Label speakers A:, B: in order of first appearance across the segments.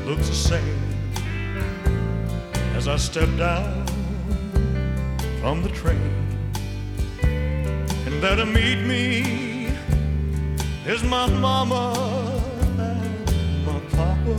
A: looks the same as I step down from the train. And there to meet me is my mama and my papa.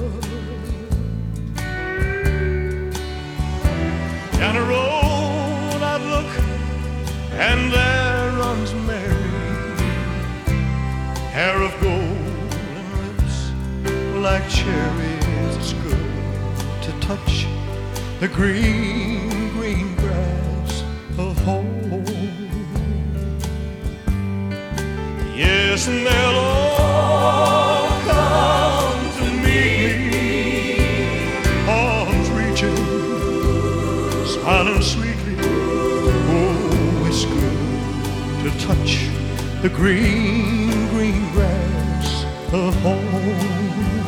A: Down the road I look, and there runs Mary, hair of gold and lips like cherries. It's good to touch the green, green grass of home. Yes, and they'll all come to meet me, arms reaching, smiling sweetly. Oh, it's good to touch the green, green grass of home.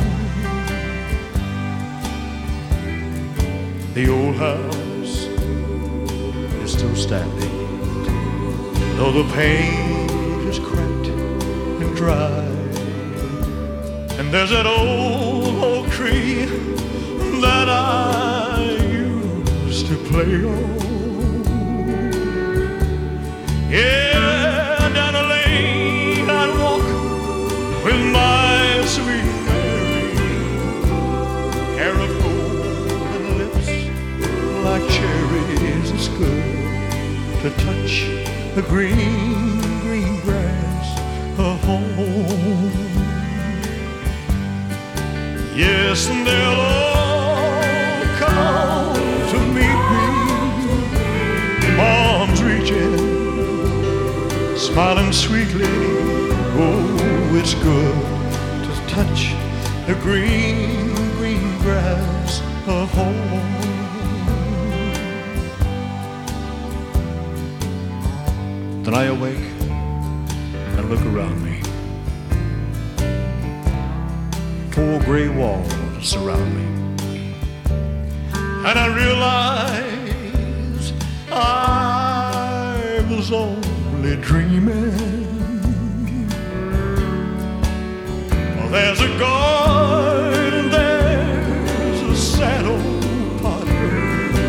A: The old house is still standing, though the paint is cracked and dry. And there's that old oak tree that I used to play on. Yeah, down the lane I'd walk with my sweet Mary, hair of gold and lips like cherries. It's good to touch the green, green grass of home. Yes, and they'll all come to meet me, arms reaching, smiling sweetly. Oh, it's good to touch the green, green grass of home. Then I awake and look around me. 4 gray walls surround me, and I realize I was only dreaming. Well, there's a garden, there's a sad old partner.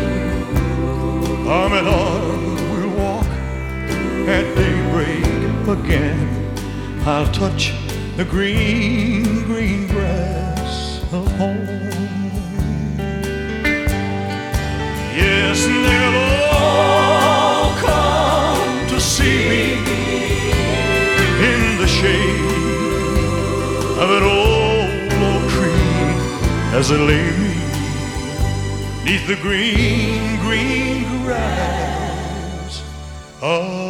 A: Arm in arm we'll walk at daybreak again. I'll touch the green, green grass of home. Yes, and they'll all come to see me in the shade of an old oak tree as they lay me 'neath the green, green grass of